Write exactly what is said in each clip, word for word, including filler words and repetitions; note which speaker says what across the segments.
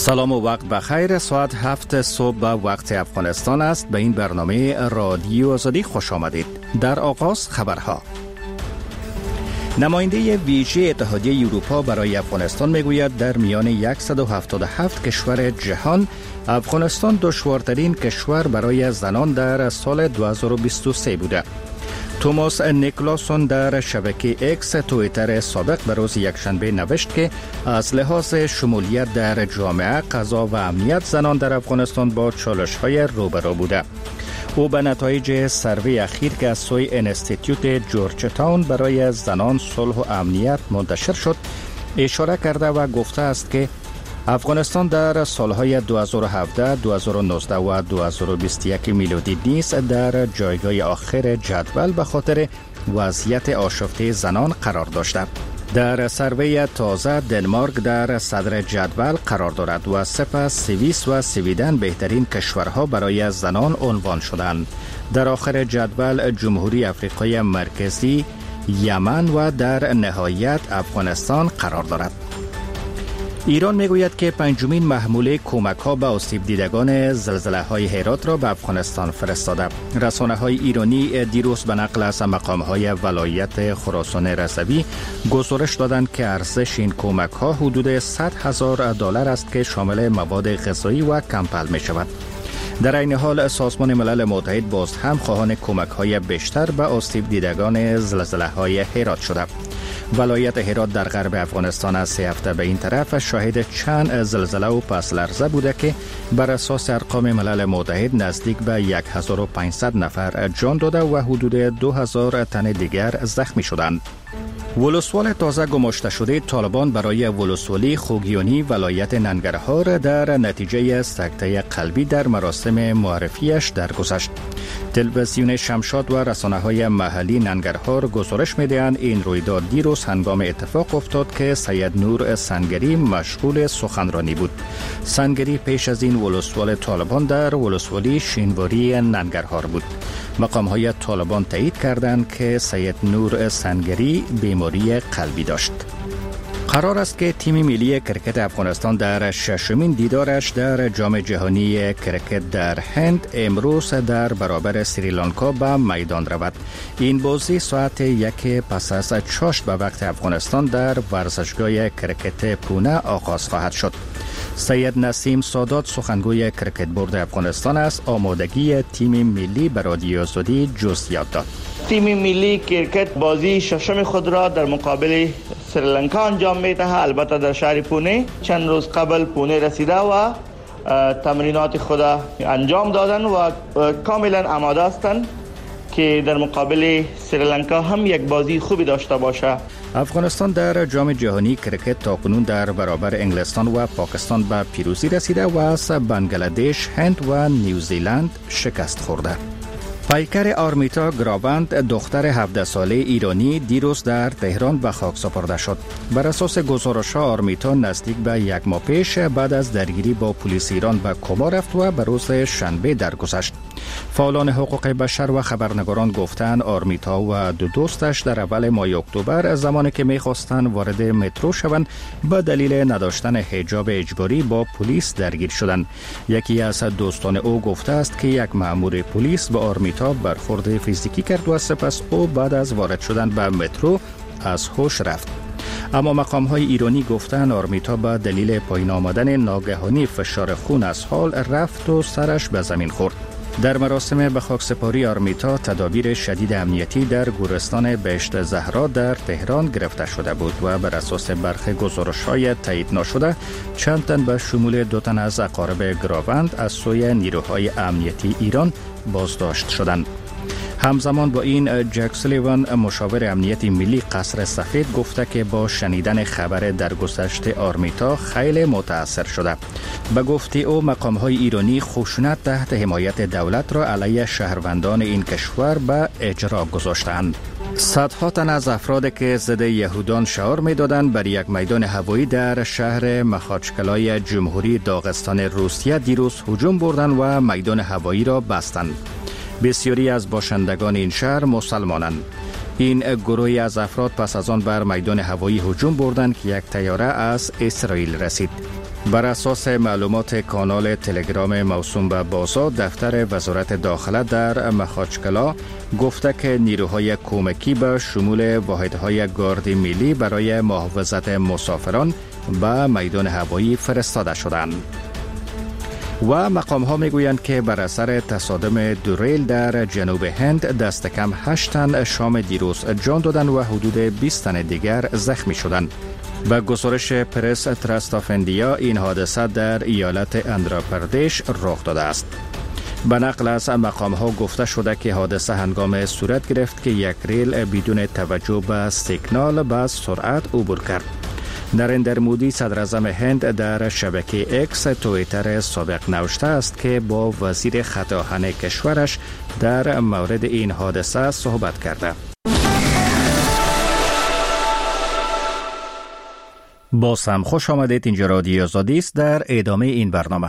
Speaker 1: سلام و وقت بخیر. ساعت هفت صبح به وقت افغانستان است. به این برنامه رادیو آزادی خوش آمدید. در آغاز خبرها. نماینده ویژه اتحادیه اروپا برای افغانستان میگوید در میان صد و هفتاد و هفت کشور جهان افغانستان دشوارترین کشور برای زنان در سال دو هزار و بیست و سه بوده. توماس نیکلاسون در شبکه اکس توییتر سابق به روز یکشنبه نوشت که از لحاظ شمولیت در جامعه، قضا و امنیت زنان در افغانستان با چالش‌های روبرو بوده. او به نتایج سروی اخیر که از سوی انستیتیوت جورج تاون برای زنان، صلح و امنیت منتشر شد اشاره کرده و گفته است که افغانستان در سالهای دو هزار و هفده، دو هزار و نوزده و دو هزار و بیست و یک میلادی نیز در جایگاه آخر جدول به خاطر وضعیت آشفته زنان قرار داشته. در سروی تازه دنمارک در صدر جدول قرار دارد و سپس سوئیس و سویدن بهترین کشورها برای زنان عنوان شدند. در آخر جدول جمهوری آفریقای مرکزی، یمن و در نهایت افغانستان قرار دارد. ایران میگوید که پنجمین محموله کمک ها به آسیب دیدگان زلزله های هرات را به افغانستان فرستاده. رسانه های ایرانی دیروز به نقل از مقام های ولایت خراسان رضوی گزارش دادند که ارزش این کمک ها حدود صد هزار دلار است که شامل مواد غذایی و کمپل می شود. در این حال سازمان ملل متحد باز هم خواهان کمک های بیشتر به آسیب دیدگان زلزله های هرات شده. ولایت هرات در غرب افغانستان از سه هفته به این طرف شاهد چند زلزله و پس لرزه بوده که بر اساس ارقام ملل متحد نزدیک به هزار و پانصد نفر جان داده و حدود دو هزار تن دیگر زخمی شدند. ولسوال تازه گماشته شده طالبان برای ولسوالی خوگیانی ولایت ننگرهار در نتیجه سکته قلبی در مراسم معرفیش درگذشت. تلویزیون شمشاد و رسانه‌های محلی ننگرهار گزارش می‌دهند این رویداد دیروز هنگام اتفاق افتاد که سید نور سنگری مشغول سخنرانی بود. سنگری پیش از این ولسوال طالبان در ولسوالی شینواری ننگرهار بود. مقام‌های طالبان تایید کردند که سید نور سنگری بیماری قلبی داشت. قرار است که تیم ملی کرکت افغانستان در ششمین دیدارش در جام جهانی کرکت در هند امروز در برابر سریلانکا به میدان رود. این بازی ساعت یک پس از چاشت به وقت افغانستان در ورزشگاه کرکت پونه آغاز خواهد شد. سید نسیم سادات سخنگوی کرکت بورد افغانستان است آمادگی تیم ملی به رادیو آزادی جزئیات داد.
Speaker 2: تیم ملی کرکت بازی ششم خود را در مقابل سریلانکا انجام می‌دهد. البته در شهر پونه چند روز قبل پونه رسیده و تمرینات خود انجام دادن و کاملا آماده هستند که در مقابل سریلانکا هم یک بازی خوبی داشته باشه.
Speaker 1: افغانستان در جام جهانی کرکت تاکنون در برابر انگلستان و پاکستان به پیروزی رسیده و از بنگلادش، هند و نیوزیلند شکست خورده. پیکر آرمیتا گراوند دختر هفده ساله ایرانی دیروز در تهران به خاک سپرده شد. بر اساس گزارش‌ها آرمیتا نزدیک به یک ماه پیش بعد از درگیری با پلیس ایران به کما رفت و به روز شنبه درگذشت. فعالان حقوق بشر و خبرنگاران گفتند آرمیتا و دو دوستش در اول ماه اکتبر زمانی که می‌خواستند وارد مترو شوند به دلیل نداشتن حجاب اجباری با پلیس درگیر شدند. یکی از دوستان او گفته است که یک مأمور پلیس به آرمیتا برخورد فیزیکی کرد و سپس او بعد از وارد شدن به مترو از هوش رفت. اما مقام‌های ایرانی گفتند آرمیتا به دلیل پایین آمدن ناگهانی فشار خون از حال رفت و سرش به زمین خورد. در مراسم به خاکسپاری آرمیتا تدابیر شدید امنیتی در گورستان بهشت زهرا در تهران گرفته شده بود و بر اساس برخی گزارش‌های تایید نشده چند تن به شمول دو تن از اقارب گراوند از سوی نیروهای امنیتی ایران بازداشت شدند. همزمان با این جک سولیوان مشاور امنیت ملی قصر سفید گفته که با شنیدن خبر درگذشت آرمیتا خیلی متاثر شده. به گفته او مقام‌های ایرانی خشونت تحت حمایت دولت را علیه شهروندان این کشور به اجرا گذاشتند. صدها تن از افراد که ضد یهودان شعار می‌دادند بر یک میدان هوایی در شهر مخاچکلای جمهوری داغستان روسیه دیروز هجوم بردند و میدان هوایی را بستند. بسیاری از باشندگان این شهر مسلمانند. این گروهی از افراد پس از آن بر میدان هوایی هجوم بردند که یک طیاره از اسرائیل رسید. بر اساس معلومات کانال تلگرام موسوم به بازا، دفتر وزارت داخله در مخاچکلا گفته که نیروهای کمکی به شمول واحدهای گارد ملی برای محافظت مسافران به میدان هوایی فرستاده شدند. و مقام ها می گویند که بر اثر تصادم دو ریل در جنوب هند دست کم هشت تن شام دیروز جان دادند و حدود بیست تن دیگر زخمی شدند. به گزارش پرس ترست آف اندیا، این حادثه در ایالت اندراپردیش رخ داده است. به نقل از مقام ها گفته شده که حادثه هنگام صورت گرفت که یک ریل بدون توجه به سیگنال به سرعت عبور کرد. نریندر مودی صدر اعظم هند در شبکه اکس توییتر سابق نوشته است که با وزیر خطاهن کشورش در مورد این حادثه صحبت کرده. باز هم خوش آمدید. اینجا رادیو آزادی است. در ادامه این برنامه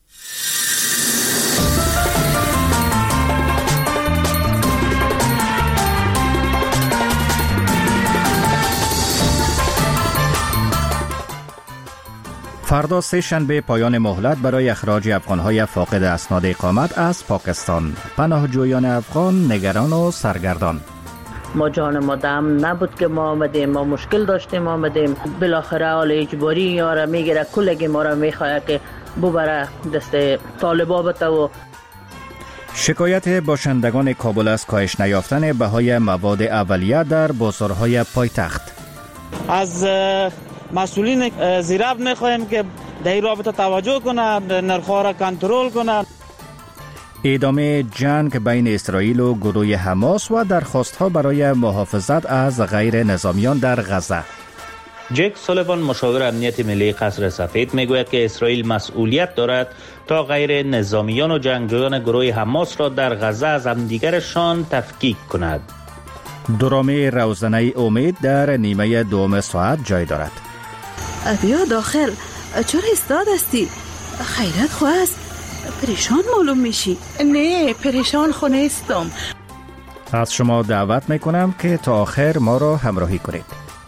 Speaker 1: فردا سه شنبه پایان مهلت برای اخراج افغان‌های فاقد اسناد اقامت از پاکستان. پناهجویان افغان نگران و سرگردان.
Speaker 3: ما جان ما دم نبود که ما آمدیم، ما مشکل داشتیم آمدیم، بالاخره حال اجباری یاره میگیره، کلگی ما را میخواه که ببره دست طالبا بته. و
Speaker 1: شکایت باشندگان کابل از کاهش نیافتن بهای مواد اولیه در بازارهای پایتخت.
Speaker 4: از مسئولین زیراب میخواهیم که در این رابطه توجه کنند، نرخ‌ها را کنترل کنند.
Speaker 1: ادامه جنگ بین اسرائیل و گروه حماس و درخواست‌ها برای محافظت از غیر نظامیان در غزه.
Speaker 5: جک سولیوان مشاور امنیت ملی قصر سفید میگوید که اسرائیل مسئولیت دارد تا غیر نظامیان و جنگجویان گروه حماس را در غزه از همدیگرشان تفکیک کند.
Speaker 1: درامه روزنه امید در نیمه دوم ساعت جای دارد.
Speaker 6: بیا داخل. چرا ایستاد هستی؟ خیرت خواست؟ پریشان معلوم میشی.
Speaker 7: نه پریشان خو نیستم.
Speaker 1: از شما دعوت میکنم که تا آخر ما را همراهی کنید.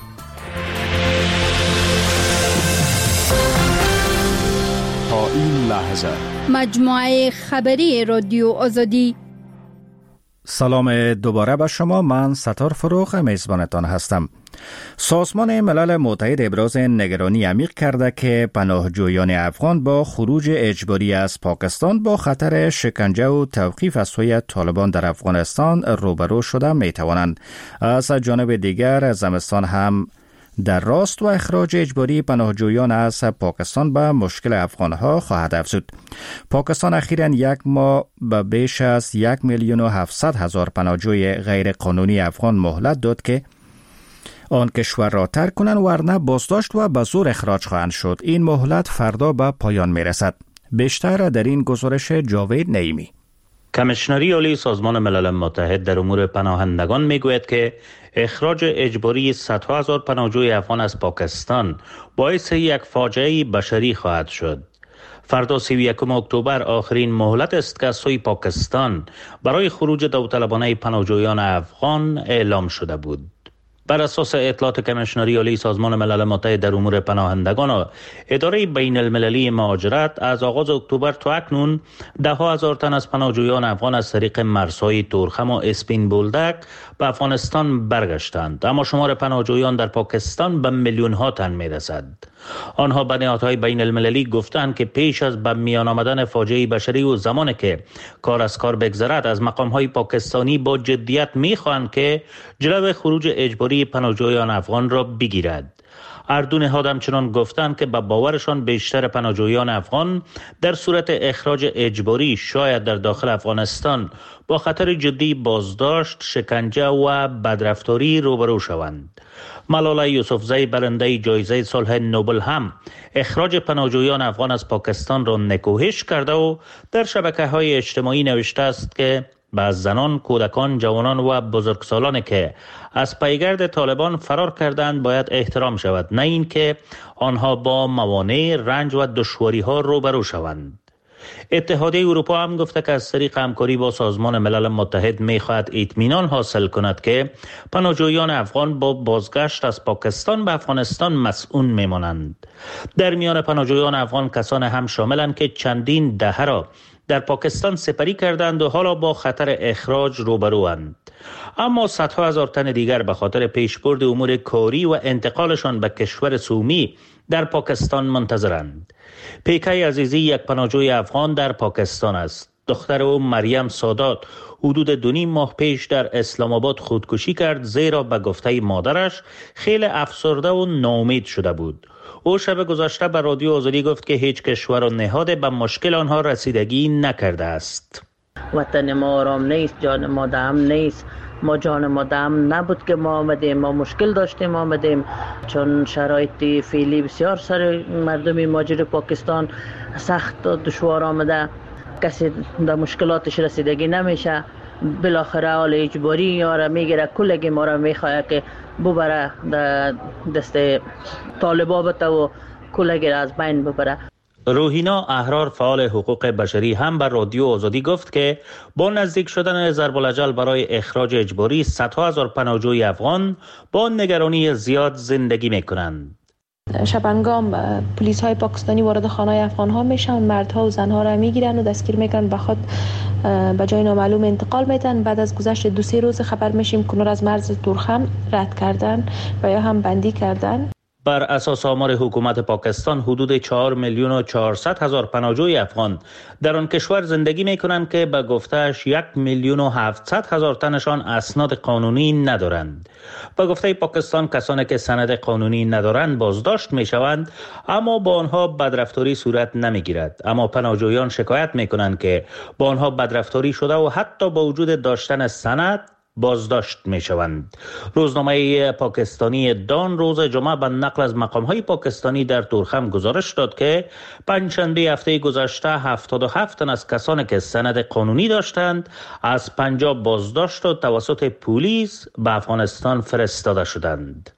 Speaker 8: تا این لحظه
Speaker 9: مجموعه خبری رادیو آزادی.
Speaker 1: سلام دوباره به شما. من ستار فروغ میزبانتان هستم. سازمان ملل متحد ابراز نگرانی عمیق کرده که پناهجویان افغان با خروج اجباری از پاکستان با خطر شکنجه و توقیف از سوی طالبان در افغانستان روبرو شده می توانند. از جانب دیگر زمستان هم در راست و اخراج اجباری پناهجویان از پاکستان به مشکل افغانها خواهد افزود. پاکستان اخیراً یک ماه به بیش از یک میلیون و هفتصد هزار پناهجوی غیر قانونی افغان مهلت داد که آن کشور را ترک کنند، ورنه بازداشت و به زور اخراج خواهند شد. این مهلت فردا به پایان می رسد. بیشتر در این گزارش جاوید نعیمی.
Speaker 5: کمیشنری عالی سازمان ملل متحد در امور پناهندگان میگوید که اخراج اجباری صدها هزار پناهجوی افغان از پاکستان باعث یک فاجعه بشری خواهد شد. فردا سی و یکم اکتبر آخرین مهلت است که از سوی پاکستان برای خروج داوطلبانه پناهجویان افغان اعلام شده بود. بر اساس اطلاعات کمیشنری عالی سازمان ملل متحد در امور پناهندگان و اداره بین المللی مهاجرت، از آغاز اکتبر تا اکنون ده ها هزار تن از پناهجویان افغان از طریق مرزهای تورخم و اسپین بولدک به افغانستان برگشتند، اما شمار پناهجویان در پاکستان به میلیون ها تن می رسد. آنها به نهادهای بین المللی گفتند که پیش از به میان آمدن فاجعه بشری و زمانی که کار از کار بگذرد، از مقامهای پاکستانی با جدیت می خواهند که جلو خروج اجباری پناهجویان افغان را بگیرد. هر دو نهاد همچنان گفتند که به باورشان بیشتر پناهجویان افغان در صورت اخراج اجباری شاید در داخل افغانستان با خطر جدی بازداشت، شکنجه و بدرفتاری روبرو شوند. ملاله یوسفزی، برنده جایزه صلح نوبل، هم اخراج پناهجویان افغان از پاکستان را نکوهش کرده و در شبکه‌های اجتماعی نوشته است که به زنان، کودکان، جوانان و بزرگسالانی که از پیگرد طالبان فرار کردند باید احترام شود، نه اینکه آنها با موانع، رنج و دشواری‌ها روبرو شوند. اتحادیه اروپا هم گفته که از طریق همکاری با سازمان ملل متحد می‌خواهد اطمینان حاصل کند که پناهجویان افغان با بازگشت از پاکستان به افغانستان مسئول می‌مانند. در میان پناهجویان افغان کسان هم شاملند که چندین دهه را در پاکستان سپری کردند و حالا با خطر اخراج روبروند. اما صدها هزار تن دیگر به خاطر پیشبرد امور کاری و انتقالشان به کشور سومی در پاکستان منتظرند. پیکای عزیزی یک پناهجوی افغان در پاکستان است. دختر او مریم سادات حدود دو نیم ماه پیش در اسلام آباد خودکشی کرد، زیرا به گفته مادرش خیلی افسرده و ناامید شده بود. او شب گذشته به رادیو آزادی گفت که هیچ کشور و نهاد به مشکل آنها رسیدگی نکرده است.
Speaker 3: وطن ما آرام نیست، جان ما دم نیست. ما جان ما دم نبود که ما آمدیم، ما مشکل داشتیم آمدیم، چون شرایط فعلی بسیار سر مردم مهاجر پاکستان سخت و دشوار آمده، کسی در مشکلاتش رسیدگی نمیشه. بالاخره حال اجباری یاره میگیره، کلگی ما را میخواه که ببره دست طالبا بته و کلگی را از بین ببره.
Speaker 5: روحینا احرار فعال حقوق بشری هم بر رادیو آزادی گفت که با نزدیک شدن ضرب الاجل برای اخراج اجباری صدها هزار پناهجوی افغان با نگرانی زیاد زندگی میکنند.
Speaker 10: شبانگام پلیس های پاکستانی وارد خانه افغان ها میشن، مردها و زنها را میگیرن و دستگیر میکنن، به خود به جای نامعلوم انتقال میدن. بعد از گذشت دو سه روز خبر میشیم که از مرز تورخم رد کردن و یا هم بندی کردن.
Speaker 5: بر اساس آمار حکومت پاکستان حدود چهار میلیون و چهارصد هزار پناهجوی افغان در آن کشور زندگی می کنند که به گفتهش یک میلیون و هفتصد هزار تنشان اسناد قانونی ندارند. به گفته پاکستان کسانی که سند قانونی ندارند بازداشت می شوند، اما با آنها بدرفتاری صورت نمی گیرد. اما پناهجویان شکایت می کنند که با آنها بدرفتاری شده و حتی با وجود داشتن سند بازداشت می شوند. روزنامه پاکستانی دان روز جمعه به نقل از مقام‌های پاکستانی در تورخم گزارش داد که پنجشنبه هفته گذشته هفتاد و هفت تن از کسانی که سند قانونی داشتند از پنجاب بازداشت و توسط پلیس به افغانستان فرستاده شدند.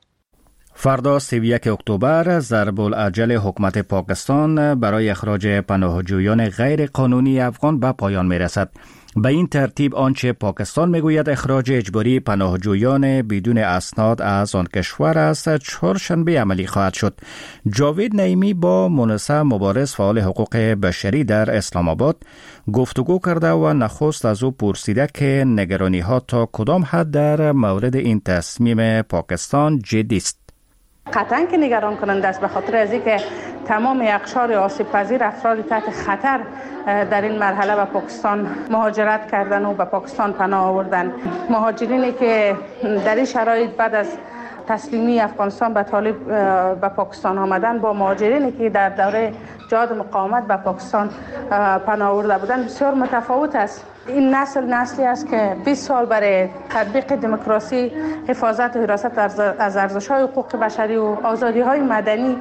Speaker 1: فردا سی و یک اکتبر ضرب الاجل حکومت پاکستان برای اخراج پناهجویان غیر قانونی افغان به پایان می رسد. به این ترتیب آنچه پاکستان میگوید اخراج اجباری پناهجویان بدون اسناد از آن کشور است چهارشنبه عملی خواهد شد. جاوید نعیمی با مونسه مبارز فعال حقوق بشری در اسلام آباد گفتگو کرده و نخست از او پرسیده که نگرانی ها تا کدام حد در مورد این تصمیم پاکستان جدی است.
Speaker 11: قطعاً که نگران کننده است، به خاطر از اینکه تمام اقشار آسیب پذیر افراد تحت خطر در این مرحله به پاکستان مهاجرت کردن و به پاکستان پناه آوردن. مهاجرینی که در این شرایط بعد از تسلیمی افغانستان به طالب به پاکستان آمدن با مهاجرینی که در دوره جهاد مقاومت به پاکستان پناه آورده بودند بسیار متفاوت است. این نسل نسلی است که بیست سال برای تطبیق دموکراسی، حفاظت و حراست از ارزش‌های حقوق بشری و آزادی‌های مدنی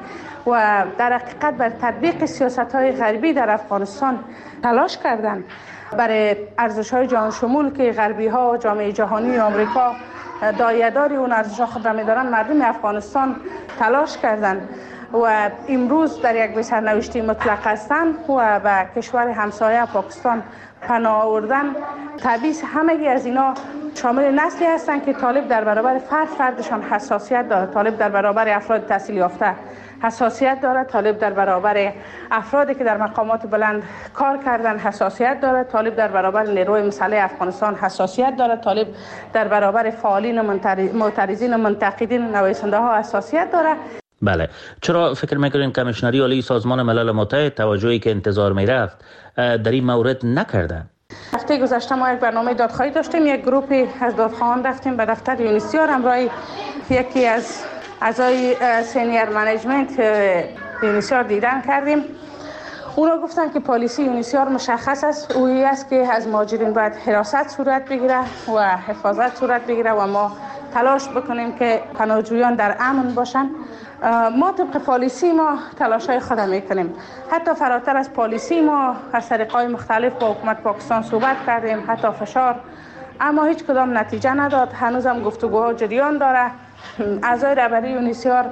Speaker 11: و در حقیقت بر تطبیق سیاست‌های غربی در افغانستان تلاش کردند. برای ارزش‌های جهان شمول که غربی‌ها و جامعه جهانی و آمریکا دایه‌داری اون ارزش‌ها خود را می‌دارند، مردم افغانستان تلاش کردند و امروز در یک سرنوشتی مطلق هستند و به کشور همسایه پاکستان پناه آوردن. طبیعی همگی از اینا شامل نسلی هستند که طالب در برابر فرد فردشان حساسیت دارد. طالب در برابر افراد تحصیل یافته حساسیت دارد. طالب در برابر افرادی که در مقامات بلند کار کردن حساسیت دارد. طالب در برابر نیروی مسلح افغانستان حساسیت دارد. طالب در برابر فعالین و معترضین و منتقدین و نویسنده ها حساسیت دارد.
Speaker 5: بله، چرا فکر میکنین کمیشنری عالی سازمان ملل متحد توجهی که انتظار میرفت در این مورد نکرده؟
Speaker 11: هفته گذشته ما یک برنامه دادخواهی داشتیم، یک گروپی از دادخواهان رفتیم به دفتر یونیسیار، همراه یکی از اعضای سینیر منیجمنت یونیسیار دیدن کردیم. اونا گفتن که پالیسی یونیسیار مشخص است، اویی است که از مهاجرین باید حراست صورت بگیره و حفاظت صورت بگیره و ما تلاش بکنیم که پناهجویان در امن باشن. ما طبق پالیسی ما تلاشای خود میکنیم. حتی فراتر از پالیسی ما از طریق‌های مختلف با حکومت پاکستان صحبت کردیم، حتی فشار، اما هیچ کدام نتیجه نداد. هنوزم گفتگوها جریان داره. اعضای رهبری یونیسیار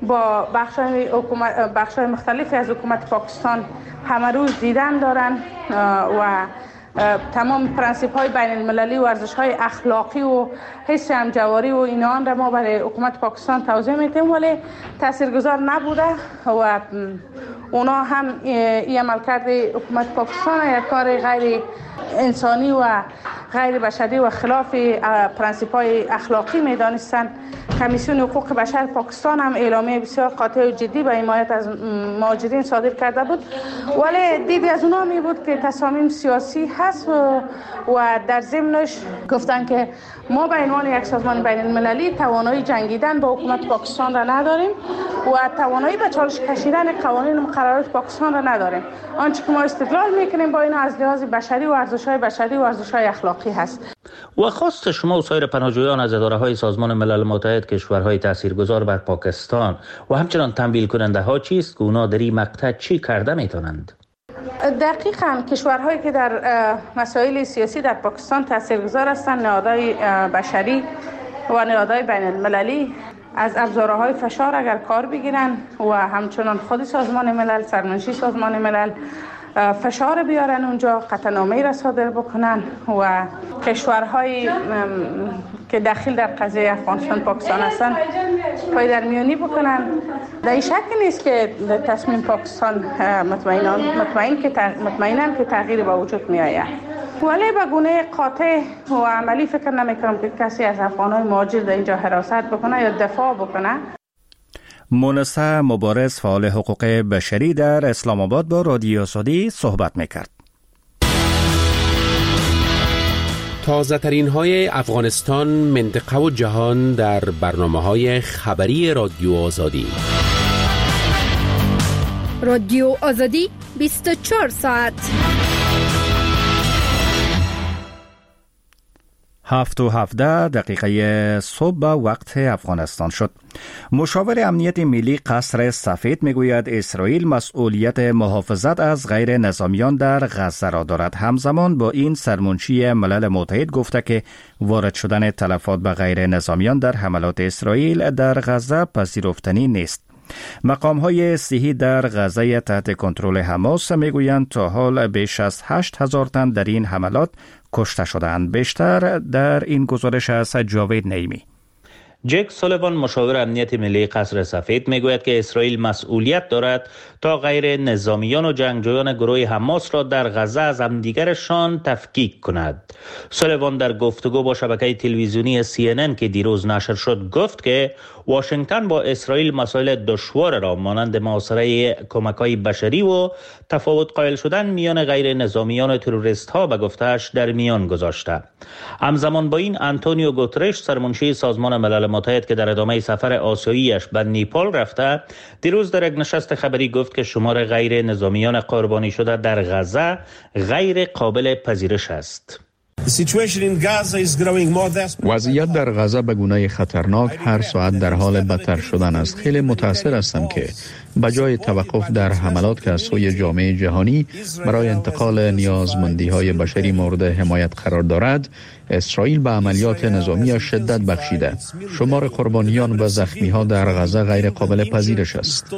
Speaker 11: با بخش‌های حکومت بخش‌های مختلفی از حکومت پاکستان همه روز دیدن دارن و تمام پرنسیپ های بین المللی و ارزش های اخلاقی و حس همجواری و اینان را ما برای حکومت پاکستان توضیح میتیم، ولی تاثیرگذار نبوده و اونا هم این عملکرد حکومت پاکستان یک کار غیر انسانی و غیر بشری و خلاف پرنسیپ های اخلاقی میدانستند. کمیسیون حقوق بشر پاکستان هم اعلامیه بسیار قاطع و جدی به حمایت از مهاجرین صادر کرده بود، ولی دیدی از اونا می بود که تصامیم سیاسی هست و, و در ضمنش گفتن که ما به عنوان یک سازمان بین المللی توانایی جنگیدن با حکومت پاکستان را نداریم و توانایی به چالش کشیدن قوانین و مقررات پاکستان را نداریم. آنچه که ما استدلال میکنیم با این از لحاظ بشری و ارزش‌های بشری و ارزش‌های اخلاقی هست.
Speaker 5: و خواست شما و سایر پناهجویان از اداره‌های سازمان ملل متحد کشورهای تاثیرگذار بر پاکستان و همچنان تمویل کننده ها چیست که اونا در این مقطع چی کرده میتونند؟
Speaker 11: دقیقاً کشورهایی که در مسائل سیاسی در پاکستان تاثیرگذار هستند، نهادهای بشری و نهادهای بین المللی از ابزارهای فشار اگر کار بگیرن و همچنان خود سازمان ملل، سرمنشی سازمان ملل فشار بیارن اونجا، قطعنامه‌ای را صادر بکنن و کشورهایی که داخل در قضیه افغانستان پاکستان هستن پای در میانی بکنن. در این شک نیست که تصمیم پاکستان مطمئنان مطمئن که مطمئنن که تغییر به وجود می آید، ولی به گونه قاطع و عملی فکر نمی‌کنم که کسی از افغان‌های مهاجر در اینجا حراست بکنه یا دفاع بکنه.
Speaker 1: مونسه مبارز فعال حقوق بشری در اسلام آباد با رادیو آزادی صحبت میکرد.
Speaker 12: تازه ترین های افغانستان، منطقه و جهان در برنامه های خبری رادیو آزادی.
Speaker 9: رادیو آزادی بیست و چهار ساعت.
Speaker 1: هفت و هفده دقیقه صبح به وقت افغانستان شد. مشاور امنیت ملی قصر سفید میگوید اسرائیل مسئولیت محافظت از غیر نظامیان در غزه را دارد. همزمان با این سرمنشی ملل متحد گفته که وارد شدن تلفات به غیر نظامیان در حملات اسرائیل در غزه پذیرفتنی نیست. مقام‌های صحی در غزه تحت کنترل حماس میگویند تا حال بیش از هشت هزار تن در این حملات کشته شدند. بیشتر در این گزارش از جاوید نعیمی.
Speaker 5: جک سولیوان مشاور امنیت ملی قصر سفید میگوید که اسرائیل مسئولیت دارد تا غیر نظامیان و جنگجویان گروه حماس را در غزه از همدیگرشان تفکیک کند. سولیوان در گفتگو با شبکه تلویزیونی سی ان ان که دیروز نشر شد گفت که واشنگتن با اسرائیل مسائل دشوار را مانند محاصره کمک‌های بشری و تفاوت قائل شدن میان غیر نظامیان و تروریست ها به گفته‌اش در میان گذاشته. همزمان با این آنتونیو گوترش سرمنشی سازمان ملل متحد که در ادامه سفر آسیایی‌اش به نیپال رفته دیروز در یک نشست خبری گفت که شمار غیر نظامیان قربانی شده در غزه غیر قابل پذیرش است.
Speaker 13: وضعیت در غزه به گونه خطرناک هر ساعت در حال بدتر شدن است. خیلی متأثر هستم که بجای توقف در حملات که از سوی جامعه جهانی برای انتقال نیازمندی‌های بشری مورد حمایت قرار دارد، اسرائیل به عملیات نظامی شدت بخشیده. شمار قربانیان و زخمی‌ها در غزه غیر قابل پذیرش است.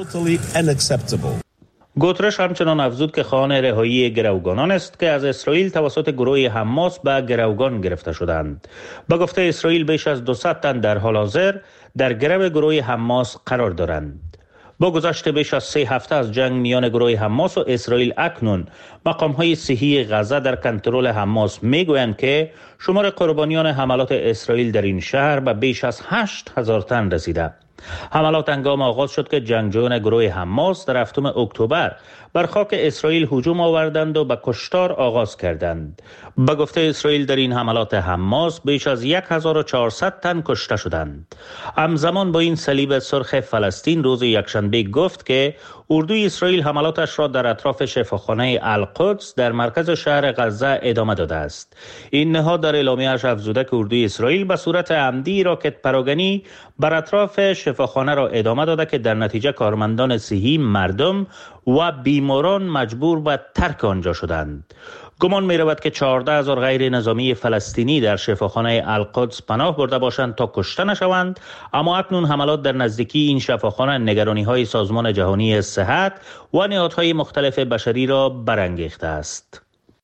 Speaker 5: گوترش همچنان افزود که خواهان رهایی گروگانان است که از اسرائیل توسط گروه حماس به گروگان گرفته شدند. با گفته اسرائیل بیش از دویست تن در حال حاضر در گرو گروه حماس قرار دارند. با گذشت بیش از سه هفته از جنگ میان گروه حماس و اسرائیل اکنون مقام‌های صحی غزه در کنترل حماس میگویند که شمار قربانیان حملات اسرائیل در این شهر به بیش از هشت هزار تن رسیده. حملات هنگام آغاز شد که جنگجویان گروه حماس در هفتم اکتبر بر خاک اسرائیل هجوم آوردند و به کشتار آغاز کردند. به گفته اسرائیل در این حملات حماس بیش از هزار و چهارصد تن کشته شدند. همزمان با این صلیب سرخ فلسطین روز یکشنبه گفت که اردوی اسرائیل حملاتش را در اطراف شفاخانه القدس در مرکز شهر غزه ادامه داده است. این نهاد در اعلامیه‌اش افزوده که اردوی اسرائیل به صورت عمدی راکت پراگنی بر اطراف شفاخانه شفاخانه را ادامه داده که در نتیجه کارمندان صحی، مردم و بیماران مجبور به ترک آنجا شدند. گمان می رود که چهارده هزار غیر نظامی فلسطینی در شفاخانه القدس پناه برده باشند تا کشته نشوند، اما اکنون حملات در نزدیکی این شفاخانه نگرانی های سازمان جهانی صحت و نهادهای مختلف بشری را برانگیخته است.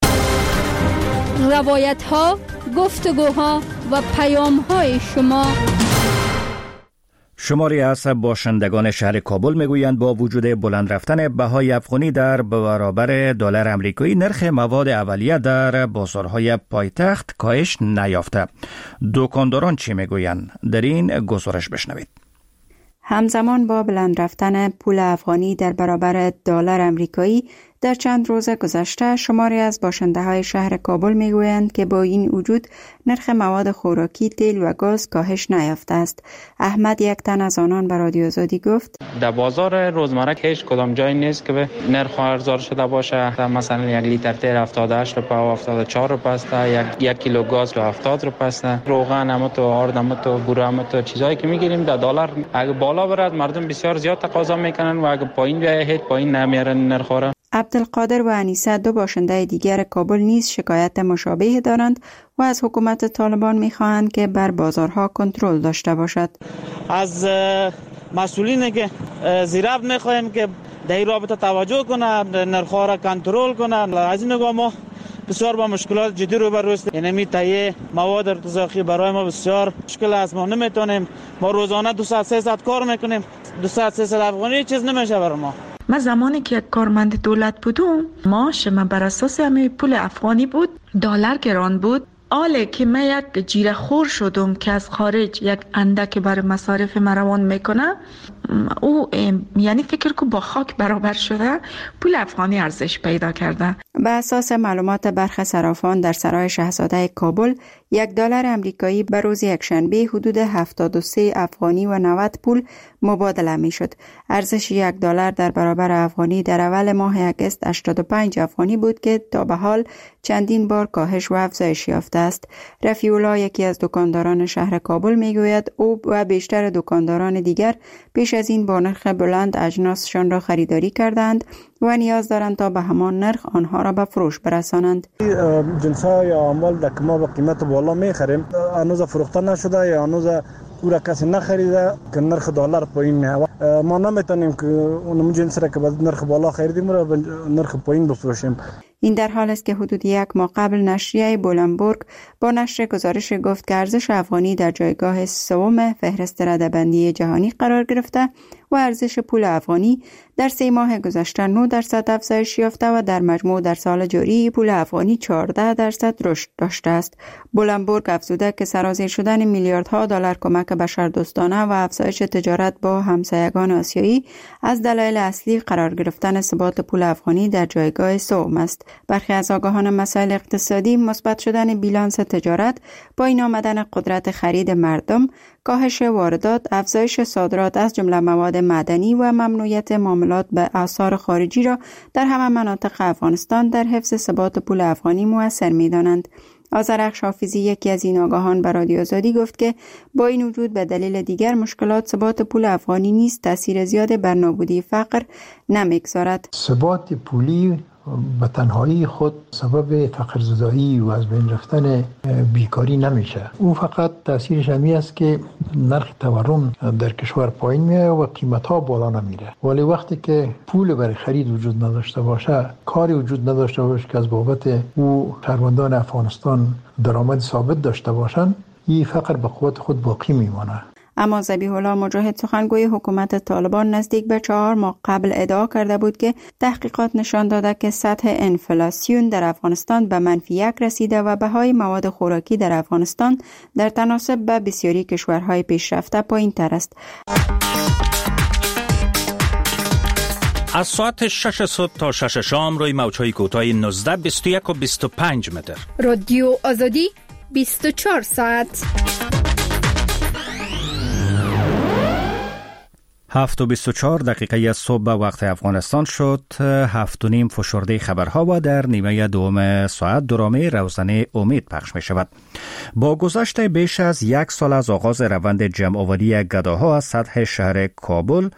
Speaker 9: روایت ها، گفتگوها و پیام های شما.
Speaker 1: شماری از باشندگان شهر کابل میگویند با وجود بلند رفتن بهای افغانی در برابر دلار آمریکایی، نرخ مواد اولیه در بازارهای پایتخت کاهش نیافته. دکانداران چی میگویند؟ در این گزارش بشنوید.
Speaker 14: همزمان با بلند رفتن پول افغانی در برابر دلار آمریکایی، در چند روز گذشته شماری از باشنده های شهر کابل میگویند که با این وجود نرخ مواد خوراکی، تیل و گاز کاهش نیافته است. احمد، یک تن از آنان، به رادیو آزادی گفت:
Speaker 15: در بازار روزمره که هیچ کدام جایی نیست که به نرخ ارزان شده باشه. مثلا یک لیتر تیل هفتاد و هشت روپیه و هفتاد و چهار روپیه است، یک یک کیلو گاز رو هفتاد روپیه است. روغن هم تو، آرد هم تو، بوره هم تو، چیزایی که میگیریم در دلار اگه بالا برد مردم بسیار زیاد تقاضا میکنن و اگه پایین بیاید هیچ پایین نمیارن نرخ را.
Speaker 14: عبدالقادر و انیسه، دو باشنده دیگر کابل، نیز شکایت مشابه دارند و از حکومت طالبان می‌خواهند که بر بازارها کنترل داشته باشد.
Speaker 4: از مسئولین که زیراب می‌خواهیم که در این رابطه توجه کنند، نرخ‌ها را کنترل کنند. از این نگاه ما بسیار با مشکلات جدی روبرو هستیم. یعنی تهیه مواد ارتزاقی برای ما بسیار مشکل است. ما نمیتونیم، ما روزانه دو ساعت سه ساعت کار میکنیم، دو ساعت سه ساعت افغانی چیز نمیشه برای ما.
Speaker 16: من زمانی که یک کارمند دولت بودم، معاش من بر اساس همه پول افغانی بود، دلار گران بود. آله که من یک جیره خور شدم که از خارج یک اندک برای مصارف مروان میکنه، او یعنی فکر که با خاک برابر شده، پول افغانی ارزش پیدا کرده.
Speaker 14: به اساس معلومات برخی صرافان در سرای شاهزاده کابل، یک دلار امریکایی به روز یکشنبه حدود هفتاد و سه افغانی و نود پول مبادله می شد. ارزش یک دلار در برابر افغانی در اول ماه اگست هشتاد و پنج افغانی بود که تا به حال چندین بار کاهش و افزایش یافته است. رفیع الله، یکی از دکانداران شهر کابل، می گوید او و بیشتر دکانداران دیگر پیش از این با نرخ بلند اجناسشان را خریداری کردند و نیاز دارند تا به همان نرخ آنها را به فروش برسانند.
Speaker 17: جنس‌ها یا اموال که ما به قیمت بالا می‌خریم هنوز فروخته نشده یا هنوز او را کسی نخریده که نرخ دلار پایین میاد. ما نمیتونیم که اون جنس را که به نرخ بالا خریدیم را به نرخ پایین بفروشیم.
Speaker 14: این در حال است که حدود یک ماه قبل نشریه بولنبورگ با نشر گزارش گفت که ارزش افغانی در جایگاه سوم فهرست رده‌بندی جهانی قرار گرفته و ارزش پول افغانی در سه ماه گذشته نه درصد افزایش یافته و در مجموع در سال جاری پول افغانی چهارده درصد رشد داشته است. بولنبورگ افزوده که سرازیر شدن میلیاردها دلار کمک بشردوستانه و افزایش تجارت با همسایگان آسیایی از دلایل اصلی قرار گرفتن ثبات پول افغانی در جایگاه سوم است. برخی از آگاهان مسائل اقتصادی مثبت شدن بیلانس تجارت، پایین آمدن قدرت خرید مردم، کاهش واردات، افزایش صادرات از جمله مواد معدنی و ممنوعیت معاملات به اسعار خارجی را در همه مناطق افغانستان در حفظ ثبات پول افغانی مؤثر می‌دانند. آذرخش حافظی، یکی از این آگاهان، به رادیو آزادی گفت که با این وجود به دلیل دیگر مشکلات ثبات پول افغانی نیز تاثیر زیاد بر نابودی فقر نمی‌گذارد.
Speaker 18: ثبات پولی به تنهایی خود سبب فقر زدایی و از بین رفتن بیکاری نمیشه. او فقط تاثیرش همی است که نرخ تورم در کشور پایین میاد و قیمت ها بالا نمیره. ولی وقتی که پول برای خرید وجود نداشته باشه، کاری وجود نداشته باشه که از بابت او شهروندان افغانستان درآمد ثابت داشته باشن، این فقر به قوت خود باقی میمانه.
Speaker 14: اما ذبیح الله مجاهد، سخنگوی حکومت طالبان، نزدیک به چهار ماه قبل ادعا کرده بود که تحقیقات نشان داده که سطح انفلاسیون در افغانستان به منفی یک رسیده و بهای مواد خوراکی در افغانستان در تناسب به بسیاری کشورهای پیشرفته پایین تر است.
Speaker 1: از ساعت شش صبح تا شش شام روی موج‌های کوتاه نوزده، بیست و یک و بیست و پنج متر.
Speaker 9: رادیو آزادی بیست و چهار ساعت.
Speaker 1: هفت و بیست و چهار دقیقه از صبح به وقت افغانستان شد. هفت و نیم فشرده خبرها و در نیمه دوم ساعت درامه روزنه امید پخش می شود. با گذشت بیش از یک سال از آغاز روند جمع‌آوری گداها از سطح شهر کابل،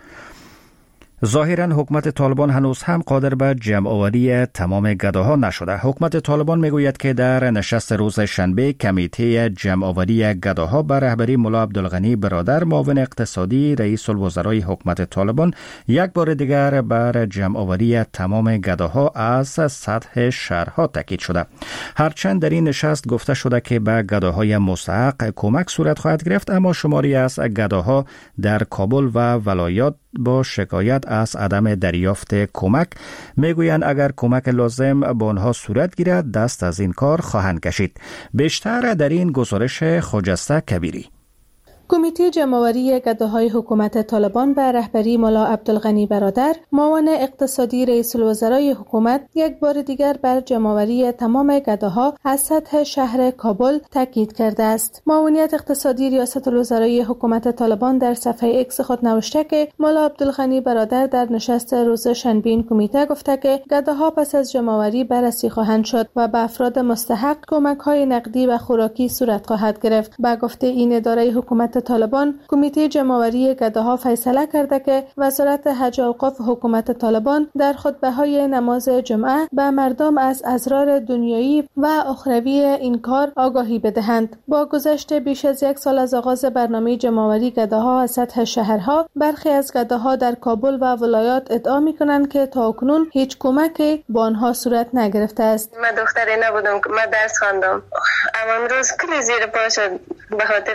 Speaker 1: ظاهراً حکومت طالبان هنوز هم قادر به جمع‌آوری تمام گداها نشده. حکومت طالبان میگوید که در نشست روز شنبه کمیته جمع‌آوری گداها به رهبری ملا عبدالغنی برادر معاون اقتصادی رئیس الوزرای حکومت طالبان یک بار دیگر بر جمع‌آوری تمام گداها از سطح شهرها تاکید شده. هرچند در این نشست گفته شده که به گداهای مستحق کمک صورت خواهد گرفت، اما شماری از گداها در کابل و ولایات با شکایت از عدم دریافت کمک میگویند اگر کمک لازم با آنها صورت گیرد دست از این کار خواهند کشید. بیشتر در این گزارش خجسته کبیری.
Speaker 10: کمیته جمع‌آوری گداهای حکومت طالبان به رهبری ملا عبدالغنی برادر معاون اقتصادی رئیس الوزرای حکومت یک بار دیگر بر جمع‌آوری تمام گداها از سطح شهر کابل تاکید کرده است. معاونیت اقتصادی ریاست الوزرای حکومت طالبان در صفحه ایکس خود نوشته که ملا عبدالغنی برادر در نشست روز شنبه این کمیته گفته که گداها پس از جمع‌آوری بررسی خواهند شد و به افراد مستحق کمک‌های نقدی و خوراکی صورت خواهد گرفت. با گفته این اداره حکومت طالبان، کمیته جمع‌آوری گداها فیصله کرده که وزارت حج و اوقاف حکومت طالبان در خطبه‌های نماز جمعه به مردم از اسرار دنیایی و اخروی این کار آگاهی بدهند. با گذشت بیش از یک سال از آغاز برنامه جمع‌آوری گداها از سطح شهرها، برخی از گداها در کابل و ولایات ادعا می‌کنند که تاکنون هیچ کمکی با آنها صورت نگرفته است.
Speaker 19: من دختری نبودم که من درس خواندم، اما امروز کلی زیر پا شد به خاطر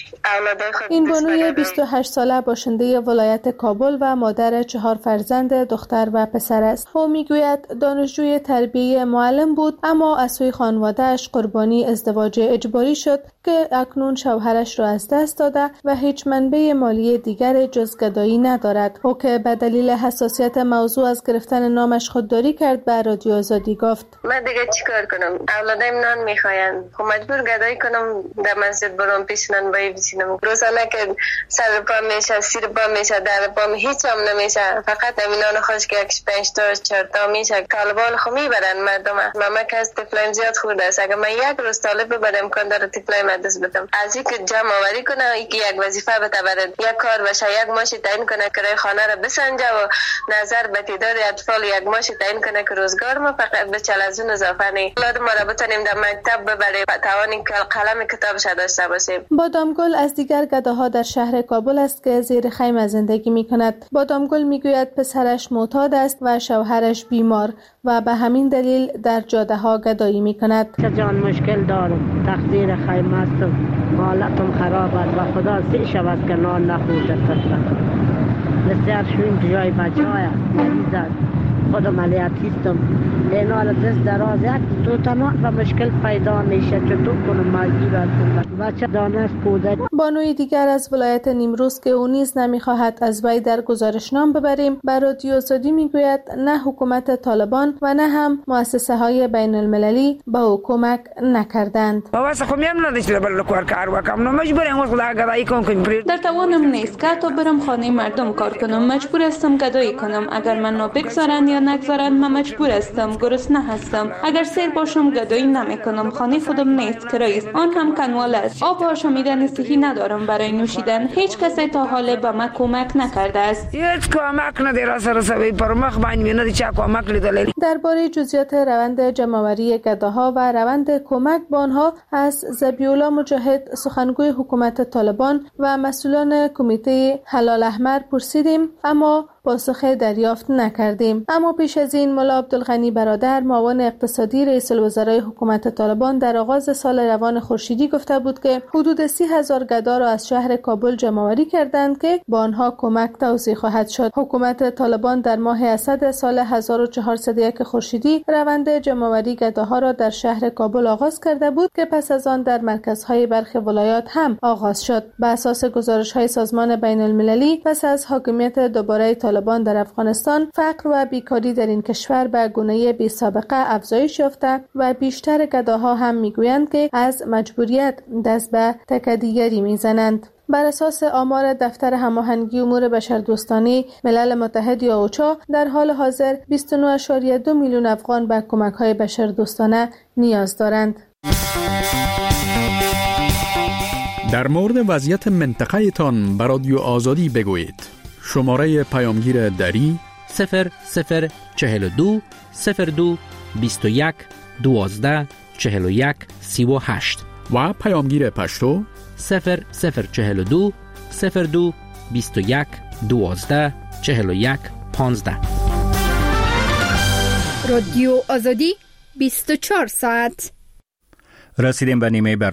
Speaker 10: این بانوی بیست و هشت ساله باشنده ولایت کابل و مادر چهار فرزند دختر و پسر است. او میگوید دانشجوی تربیه معلم بود، اما از سوی خانواده‌اش قربانی ازدواج اجباری شد که اکنون شوهرش را از دست داده و هیچ منبع مالی دیگر جز گدایی ندارد. او که به دلیل حساسیت موضوع از گرفتن نامش خودداری کرد به رادیو آزادی گفت:
Speaker 19: من دیگه چیکار کنم؟ اولادم نان میخواین، خب مجبور گدایی کنم در مسجد برام پیش نان بایی بچینم. روزانه که سر پا میشه، سیر پا میشه، در پا هیچ هم نمیشه، فقط نان خوش که یکش پنج تا چهار تا میشه. طالبان خو میبرن مردم. ماما که از طفلایم زیاد خورده است، اگه من یک روز طالب ببرم کن در طفلایم دست بدم، از اینکه جمع آوری کنه، اینکه یک وظیفه بتبرد، یک کار باشه، یک ماشی تعیین کنه که خانه را بسنجه و نظر به تعداد اطفال یک ماشی تعیین کنه که روزگار ما فقط به چل از اون اضافه نی. اولاد ما را بتونیم در مکتب ببریم، توانیم که قلم کتابش داشته باشیم.
Speaker 10: بادامگل از دیگر گداها در شهر کابل است که زیر خیمه زندگی می کند. بادامگل می گوید پسرش معتاد است و شوهرش بیمار و به همین دلیل در جاده ها گدایی می کند.
Speaker 3: جان مشکل دارم، تقدیر خیمه است، حالتم خراب است و خدا سی شود که نان نخورده اصلا. بسیار شویم جای بچه های مریض است، خودم علیتیستم، این حال دست دراز یک تو تنها و مشکل پیدا میشه، چطور کنم مجبور هستم بچه دانست کودک.
Speaker 10: بانوی دیگر از ولایت نیمروز که او نیز نمیخواهد از وی در گزارشنامه ببریم به رادیو آزادی میگوید نه حکومت طالبان و نه هم مؤسسه های بین المللی به او کمک نکردند.
Speaker 16: در توانم نیست که تا برم خانه مردم کار کنم، مجبور هستم گدایی کنم. اگر من نبگذارند یا نگذارند من مجبور هستم، گرسنه هستم. اگر سیر باشم گدایی نمی کنم، خانه خودم نیست، کرایه است، آن هم کنوال است. آب و آشامیدن صحی ندارم برای نوشیدن. هیچ کسی تا حالا به من کمک نکرده است.
Speaker 20: هیچ کمک نداره سر سوی پر مخ باندې نه چا کمک لیدل.
Speaker 10: درباره جزئیات روند جمع‌آوری گداها و روند کمک به آنها از ذبیح‌الله مجاهد سخنگوی حکومت طالبان و مسئولان کمیته هلال احمر پرسیدیم، اما پاسخ دریافت نکردیم. اما پیش از این ملا عبدالغنی برادر معاون اقتصادی رئیس الوزرای حکومت طالبان در آغاز سال روان خورشیدی گفته بود که حدود سی هزار گدا را از شهر کابل جمع‌آوری کردند که با آنها کمک توزیع خواهد شد. حکومت طالبان در ماه اسد سال هزار و چهارصد و یک خورشیدی روند جمع‌آوری گداها را در شهر کابل آغاز کرده بود که پس از آن در مرکزهای برخی ولایات هم آغاز شد. بر اساس گزارش‌های سازمان بین المللی پس از حاکمیت دوباره طالبان
Speaker 21: طالبان در افغانستان، فقر و بیکاری در این کشور به گونه بی سابقه افزایش یافته و بیشتر گداها هم میگویند که از مجبوریت دست به تکدیگری میزنند. بر اساس آمار دفتر هماهنگی امور بشردوستانه ملل متحد یا اوچا، در حال حاضر بیست و نه ممیز دو میلیون افغان به کمک‌های بشردوستانه نیاز دارند.
Speaker 13: در مورد وضعیت منطقه تان به رادیو آزادی بگویید. شماره پیامگیر دری
Speaker 12: صفر صفر چهل و دو صفر دو بیست و یک دوازده چهل و یک سی و هشت
Speaker 13: و پیامگیر پشتو
Speaker 12: صفر صفر چهل و دو صفر دو بیست و یک دوازده چهل و یک پانزده.
Speaker 9: رادیو آزادی بیست و چهار ساعت.
Speaker 1: رسیدیم به نیمه